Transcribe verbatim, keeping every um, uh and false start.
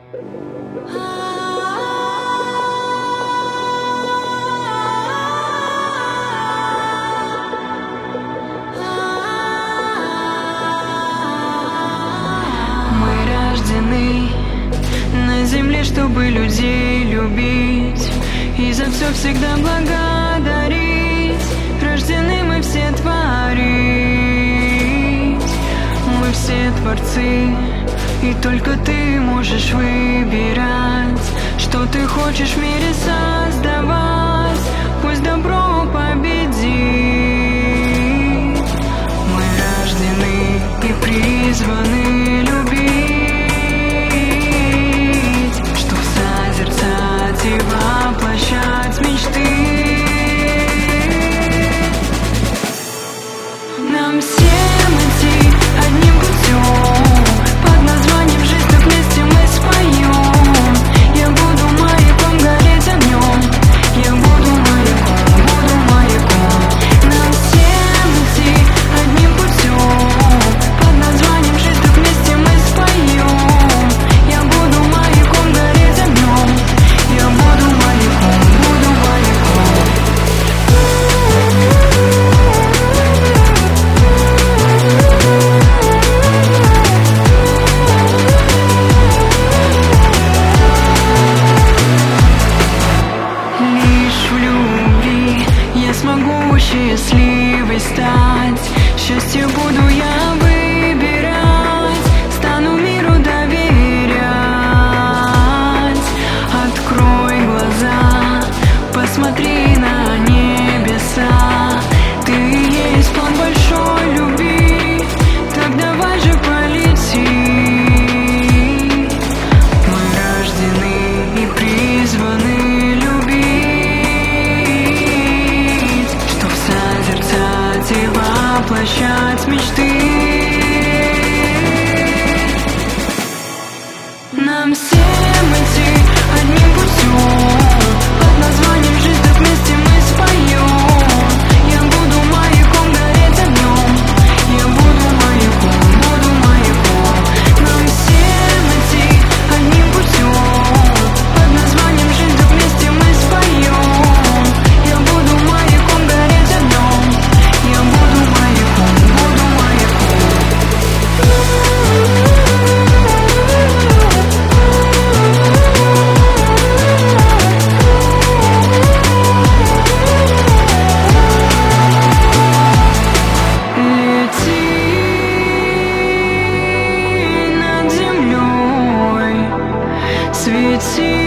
Мы рождены на земле, чтобы людей любить и за все всегда благодарить. Рождены мы все творить, мы все творцы, и только ты можешь выбирать, что ты хочешь в мире создавать. Пусть добро победит. Мы рождены и призваны любить, чтоб созерцать и воплощать мечты. Нам всем идти одним путем под названием «Жизнь», так вместе мы споем. Я буду маяком, гореть огнем. Я буду маяком, буду маяком. Нам всем идти одним путем под названием «Жизнь», так вместе мы споем. Я буду маяком, гореть огнем. Я буду маяком, буду маяком. Лишь в любви я смогу счастливой стать. Счастье буду я выбирать, стану миру доверять. Открой глаза, посмотри на небеса. Ты и есть план большой любви, так давай же полети. Мы рождены и призваны любить, чтоб созерцать и воплощать мечты. Нам всем идти одним путем под названием «Жизнь», так вместе мы споем. Я буду маяком, гореть огнем. Я буду маяком, буду маяком. Нам всем идти одним путем под названием «Жизнь», так вместе мы споем. Я буду маяком, гореть огнем. Я буду маяком, буду маяком. Лети над землей, свети